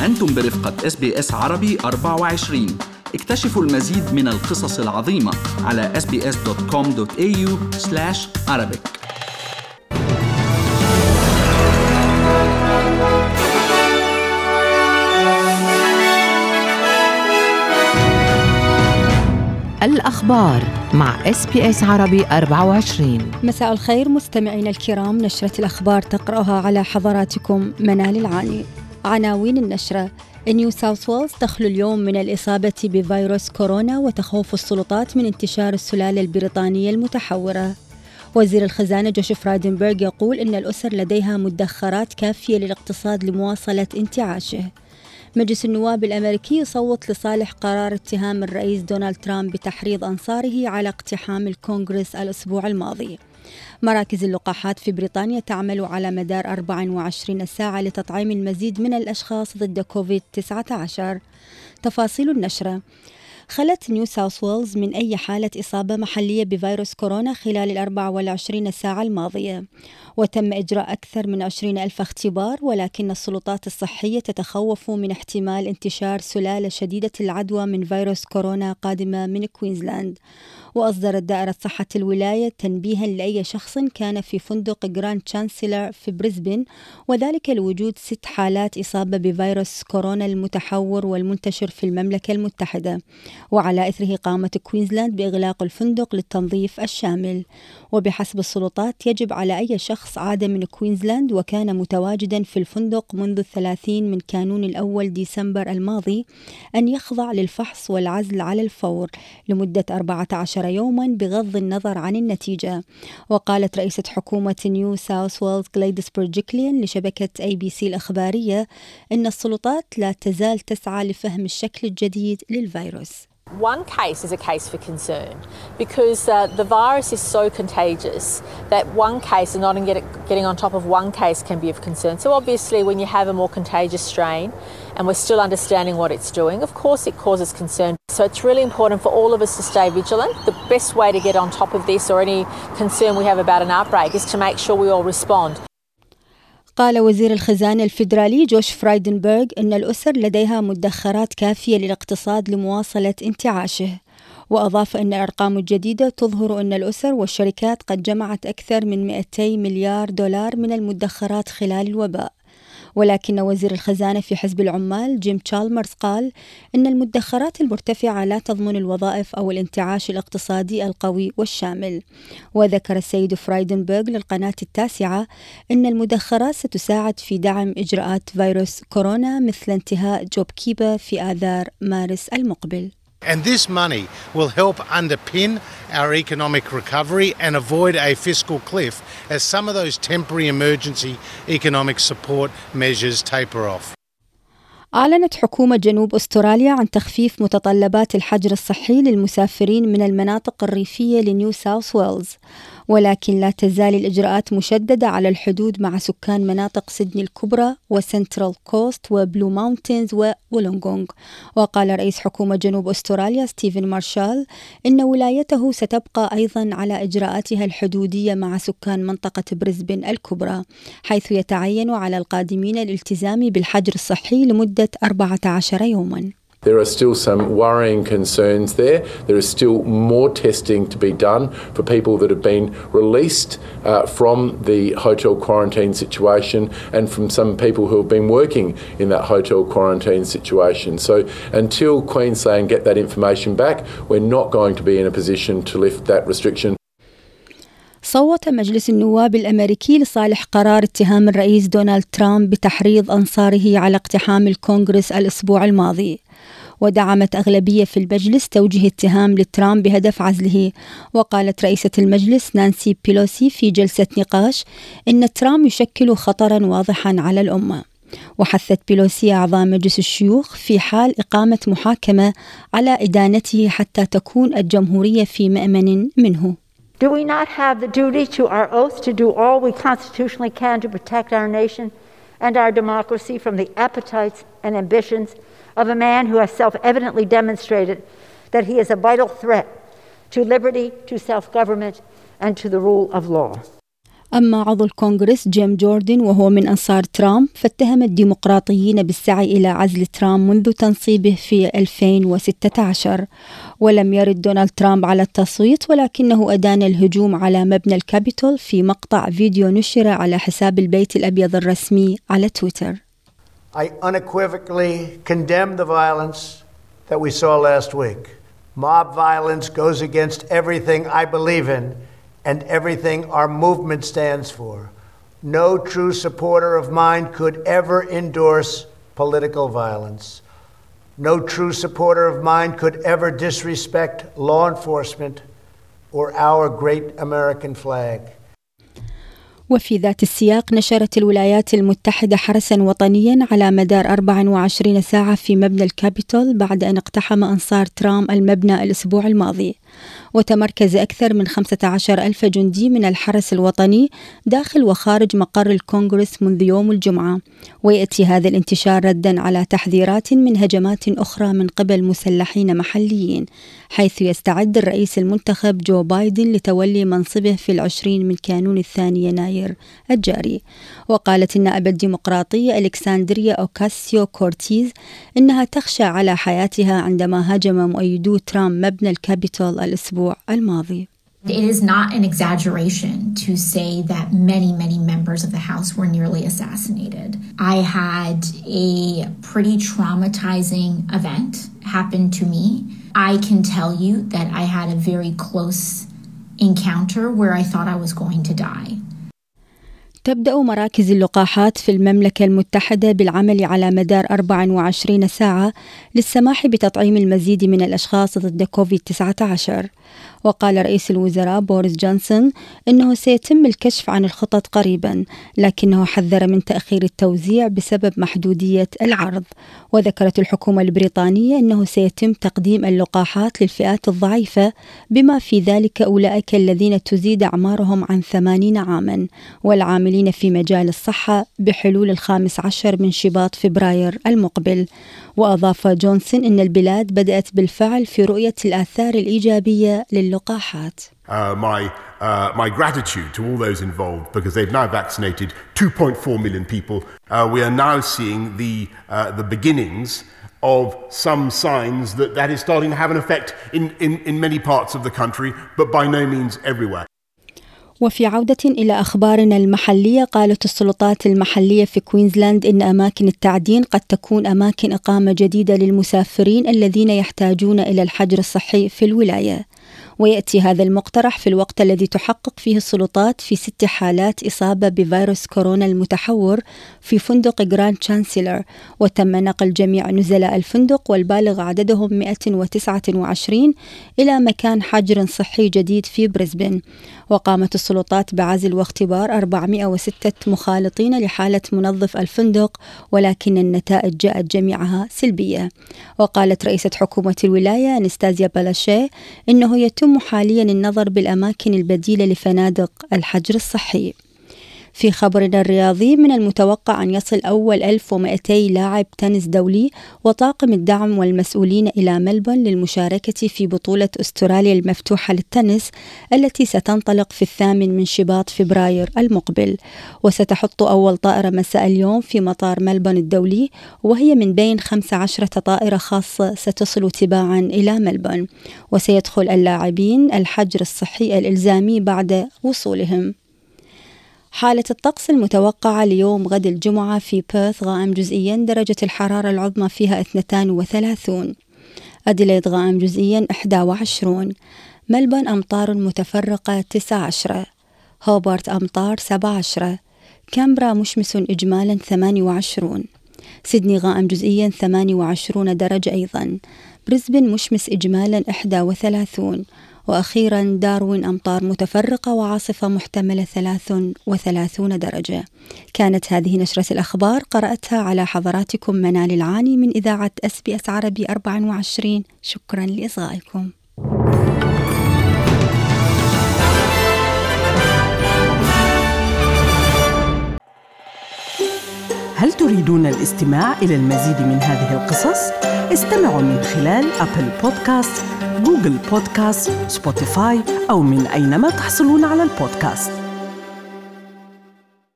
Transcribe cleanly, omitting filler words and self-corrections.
أنتم برفقة SBS عربي 24. اكتشفوا المزيد من القصص العظيمة على sbs.com.au/arabic. الأخبار مع SBS عربي 24. مساء الخير مستمعين الكرام، نشرة الأخبار تقرأها على حضراتكم منال العاني. عناوين النشرة: نيو ساوث ويلز تخلو اليوم من الإصابة بفيروس كورونا وتخوف السلطات من انتشار السلالة البريطانية المتحورة. وزير الخزانة جوش فرايدنبرغ يقول إن الأسر لديها مدخرات كافية للاقتصاد لمواصلة انتعاشه. مجلس النواب الأمريكي يصوت لصالح قرار اتهام الرئيس دونالد ترامب بتحريض أنصاره على اقتحام الكونغرس الأسبوع الماضي. مراكز اللقاحات في بريطانيا تعمل على مدار 24 ساعة لتطعيم المزيد من الأشخاص ضد كوفيد-19. تفاصيل النشرة: خلت نيو ساوث ويلز من أي حالة إصابة محلية بفيروس كورونا خلال 24 ساعة الماضية، وتم إجراء أكثر من 20,000 اختبار، ولكن السلطات الصحية تتخوف من احتمال انتشار سلالة شديدة العدوى من فيروس كورونا قادمة من كوينزلاند. وأصدرت دائرة صحة الولاية تنبيها لأي شخص كان في فندق جراند تشانسلر في بريسبن، وذلك لوجود 6 حالات إصابة بفيروس كورونا المتحور والمنتشر في المملكة المتحدة. وعلى إثره قامت كوينزلاند بإغلاق الفندق للتنظيف الشامل. وبحسب السلطات يجب على أي شخص عاد من كوينزلاند وكان متواجدا في الفندق منذ 30 من كانون الأول ديسمبر الماضي أن يخضع للفحص والعزل على الفور لمدة 14 يوما بغض النظر عن النتيجة. وقالت رئيسة حكومة نيو ساوث ويلز غليديس برجيكليان لشبكة ABC الإخبارية إن السلطات لا تزال تسعى لفهم الشكل الجديد للفيروس. One case is a case for concern because the virus is so contagious that one case and not getting on top of one case can be of concern. So obviously when you have a more contagious strain and we're still understanding what it's doing, of course it causes concern. So it's really important for all of us to stay vigilant. The best way to get on top of this or any concern we have about an outbreak is to make sure we all respond. قال وزير الخزانة الفيدرالي جوش فرايدنبرغ إن الأسر لديها مدخرات كافية للاقتصاد لمواصلة انتعاشه. وأضاف أن الأرقام الجديدة تظهر أن الأسر والشركات قد جمعت أكثر من 200 مليار دولار من المدخرات خلال الوباء. ولكن وزير الخزانة في حزب العمال جيم تشالمرز قال إن المدخرات المرتفعة لا تضمن الوظائف أو الانتعاش الاقتصادي القوي والشامل. وذكر السيد فرايدنبرغ للقناة التاسعة إن المدخرات ستساعد في دعم إجراءات فيروس كورونا مثل انتهاء جوب كيبر في آذار مارس المقبل. And this money will help underpin our economic recovery and avoid a fiscal cliff as some of those temporary emergency economic support measures taper off. أعلنت حكومة جنوب أستراليا عن تخفيف متطلبات الحجر الصحي للمسافرين من المناطق الريفية لنيو ساوث ويلز، ولكن لا تزال الإجراءات مشددة على الحدود مع سكان مناطق سيدني الكبرى وسنترال كوست وبلو ماونتينز وولونغونغ. وقال رئيس حكومة جنوب أستراليا ستيفن مارشال إن ولايته ستبقى أيضا على إجراءاتها الحدودية مع سكان منطقة بريسبن الكبرى، حيث يتعين على القادمين الالتزام بالحجر الصحي لمدة 14 يوما. There are still some worrying concerns there. There is still more testing to be done for people that have been released from the hotel quarantine situation and from some people who have been working in that hotel quarantine situation. So until Queensland get that information back, we're not going to be in a position to lift that restriction. صوت مجلس النواب الأمريكي لصالح قرار اتهام الرئيس دونالد ترامب بتحريض أنصاره على اقتحام الكونغرس الأسبوع الماضي. ودعمت أغلبية في المجلس توجيه اتهام لترامب بهدف عزله. وقالت رئيسة المجلس نانسي بيلوسي في جلسة نقاش إن ترامب يشكل خطرا واضحا على الأمة. وحثت بيلوسي أعضاء مجلس الشيوخ في حال إقامة محاكمة على إدانته حتى تكون الجمهورية في مأمن منه. Do we not have the duty to our oath to do all we constitutionally can to protect our nation and our democracy from the appetites and ambitions of a man who has self-evidently demonstrated that he is a vital threat to liberty, to self-government, and to the rule of law? أما عضو الكونغرس جيم جوردن وهو من أنصار ترامب فاتهم الديمقراطيين بالسعي إلى عزل ترامب منذ تنصيبه في 2016 ولم يرد دونالد ترامب على التصويت ولكنه أدان الهجوم على مبنى الكابيتول في مقطع فيديو نشر على حساب البيت الأبيض الرسمي على تويتر. I unequivocally condemn the violence that we saw last week. Mob violence goes against everything I believe in and everything our movement stands for. No true supporter of mine could ever endorse political violence. No true supporter of mine could ever disrespect law enforcement or our great American flag. وفي ذات السياق نشرت الولايات المتحدة حرساً وطنياً على مدار 24 ساعة في مبنى الكابيتول بعد أن اقتحم أنصار ترامب المبنى الأسبوع الماضي. وتمركز أكثر من 15,000 جندي من الحرس الوطني داخل وخارج مقر الكونغرس منذ يوم الجمعة. ويأتي هذا الانتشار رداً على تحذيرات من هجمات أخرى من قبل مسلحين محليين، حيث يستعد الرئيس المنتخب جو بايدن لتولي منصبه في 20 من كانون الثاني يناير الجاري. وقالت النائبة الديمقراطية ألكسندريا أوكاسيو كورتيز إنها تخشى على حياتها عندما هاجم مؤيدو ترامب مبنى الكابيتول الأسبوع الماضي. It is not an exaggeration to say that many members of the House were nearly assassinated. I had a pretty traumatizing event happen to me. I can tell you that I had a very close encounter where I thought I was going to die. تبدأ مراكز اللقاحات في المملكة المتحدة بالعمل على مدار 24 ساعة للسماح بتطعيم المزيد من الأشخاص ضد كوفيد-19. وقال رئيس الوزراء بوريس جونسون إنه سيتم الكشف عن الخطط قريبا، لكنه حذر من تأخير التوزيع بسبب محدودية العرض. وذكرت الحكومة البريطانية إنه سيتم تقديم اللقاحات للفئات الضعيفة بما في ذلك أولئك الذين تزيد أعمارهم عن 80 عاما والعاملين في مجال الصحة بحلول 15 من شباط فبراير المقبل. وأضاف جونسون إن البلاد بدأت بالفعل في رؤية الآثار الإيجابية للقاحات. My gratitude to all those involved because they've now vaccinated 2.4 million people. We are now seeing the beginnings of some signs that is starting to have an effect in many parts of the country, but by no means everywhere. وفي عودة إلى أخبارنا المحلية، قالت السلطات المحلية في كوينزلاند إن أماكن التعدين قد تكون أماكن إقامة جديدة للمسافرين الذين يحتاجون إلى الحجر الصحي في الولاية. ويأتي هذا المقترح في الوقت الذي تحقق فيه السلطات في 6 حالات إصابة بفيروس كورونا المتحور في فندق جراند تشانسلر، وتم نقل جميع نزلاء الفندق والبالغ عددهم 129 إلى مكان حجر صحي جديد في بريسبن. وقامت السلطات بعزل واختبار 406 مخالطين لحالة منظف الفندق، ولكن النتائج جاءت جميعها سلبية. وقالت رئيسة حكومة الولاية أنستازيا بلاشيه إنه يتم حاليا النظر بالأماكن البديلة لفنادق الحجر الصحي. في خبرنا الرياضي، من المتوقع أن يصل أول 1200 لاعب تنس دولي وطاقم الدعم والمسؤولين إلى ملبورن للمشاركة في بطولة أستراليا المفتوحة للتنس التي ستنطلق في 8 من شباط فبراير المقبل. وستحط أول طائرة مساء اليوم في مطار ملبورن الدولي، وهي من بين 15 طائرة خاصة ستصل تباعا إلى ملبورن. وسيدخل اللاعبين الحجر الصحي الإلزامي بعد وصولهم. حالة الطقس المتوقعة ليوم غد الجمعة في بيرث غائم جزئيا، درجة الحرارة العظمى فيها 32. أديلايد غائم جزئيا 21. ملبورن أمطار متفرقة 19. هوبارت أمطار 17. كامبرا مشمس إجمالا 28. سيدني غائم جزئيا 28 درجة أيضا. بريسبن مشمس إجمالا 31. وأخيرا داروين أمطار متفرقة وعاصفة محتملة 33 درجة. كانت هذه نشرة الأخبار، قرأتها على حضراتكم منال العاني من إذاعة SBS عربي 24. شكرا لإصغائكم. هل تريدون الاستماع إلى المزيد من هذه القصص؟ استمعوا من خلال أبل بودكاست، جوجل بودكاست، سبوتيفاي أو من أينما تحصلون على البودكاست.